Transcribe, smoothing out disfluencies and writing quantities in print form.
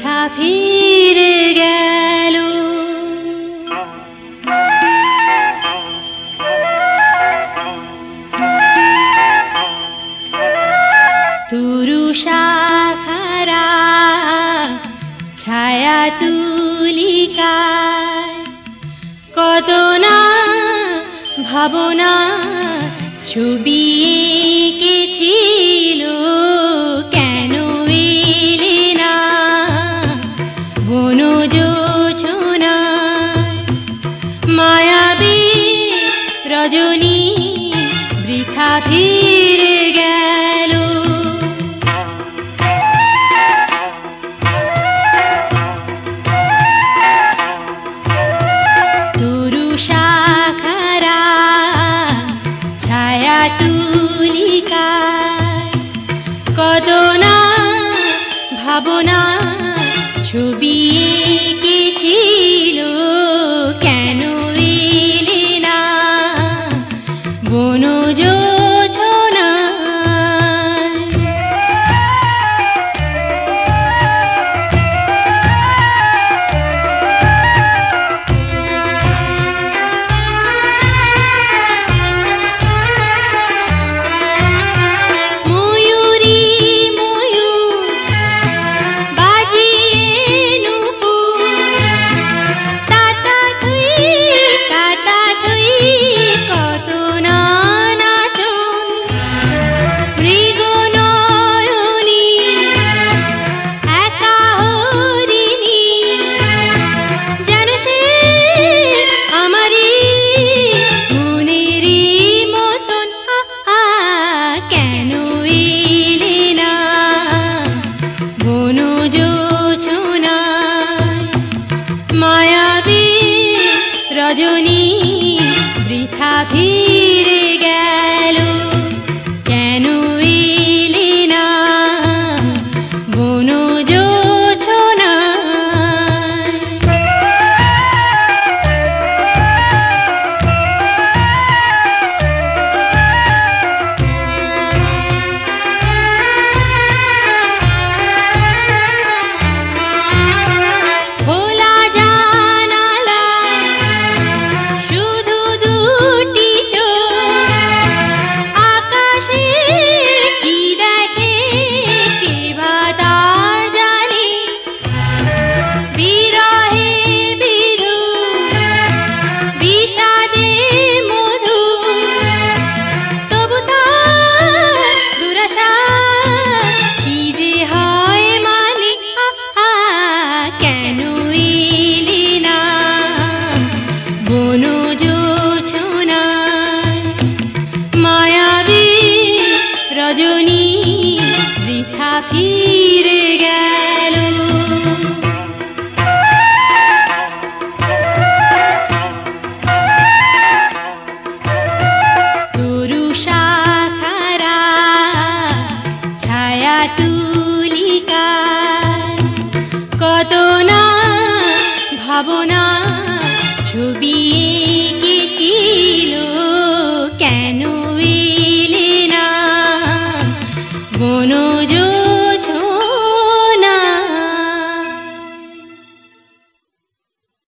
বৃথা ফিরে গেল। তুরু শাখারা ছায়া তুলিকায় কত না ভাবনা ছবি এঁকেছিল, কেন এলে না বনজোছনায়? মায়াবী রজনী বৃথা ফিরে গেল। তরু শাখারা ছায়া তুলিকায় কত না ভাবনা ছবি এঁকেছিল, কেন এলে না বনজোছনায়? ময়ূরী ময়ূর বাজিয়ে নূপুর, তাতা থুই কত না নাচন। মৃগ নয়নী একা হরিণী, যেন সে আমারই মনেরই মতন। কেন এলে না বনজোছনায়? মায়াবী রজনী বৃথা ফিরে গেল, কেন এলে না বনজোছনায়? খোলা জানালায় শুধু দুটি চোখ, আকাশে কি দেখে কে বা তা জানে। বিরহে বিধুর বিষাদে মধুর, তবু তার দুরাশা কি যে হয় মানে। কেন এলে না বনজোছনায়? মায়াবী রজনী বৃথা ফিরে গেল। তরু শাখারা ছায়া তুলিকায় কত না ভাবনা ছবি